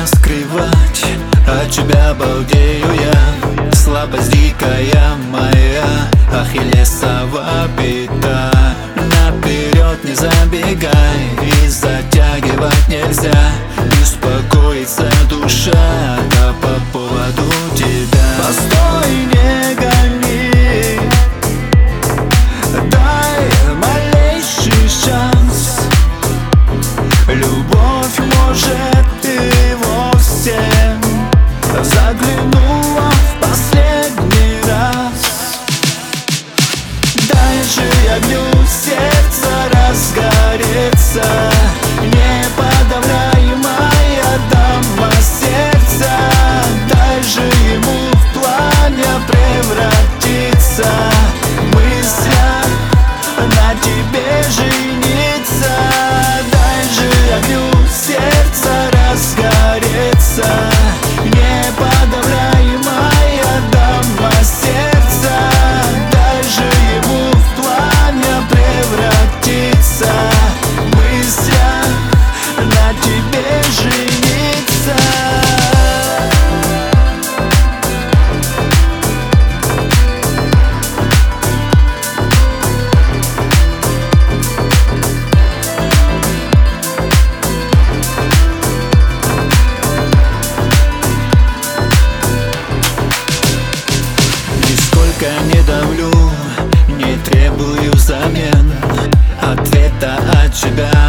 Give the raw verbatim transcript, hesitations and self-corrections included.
не скрывать, от тебя балдею я. Слабость дикая моя, ахиллесова пята. Наперед не забегай, и затягивать нельзя. Беспокоится душа, да по поводу тебя. Постой, не гони, дай малейший шанс. Любовь может и вовсе заглянула в последний раз. Дай же огню сердца разгореться, неподавляемая дама сердца. Дай же ему в пламя превратиться, мысля на тебе жениться. Дай же огню сердца разгореться, неподавляемая дама сердца. Дай же ему в пламя превратиться, мысля на тебе жениться. Не давлю, не требую взамен ответа от тебя.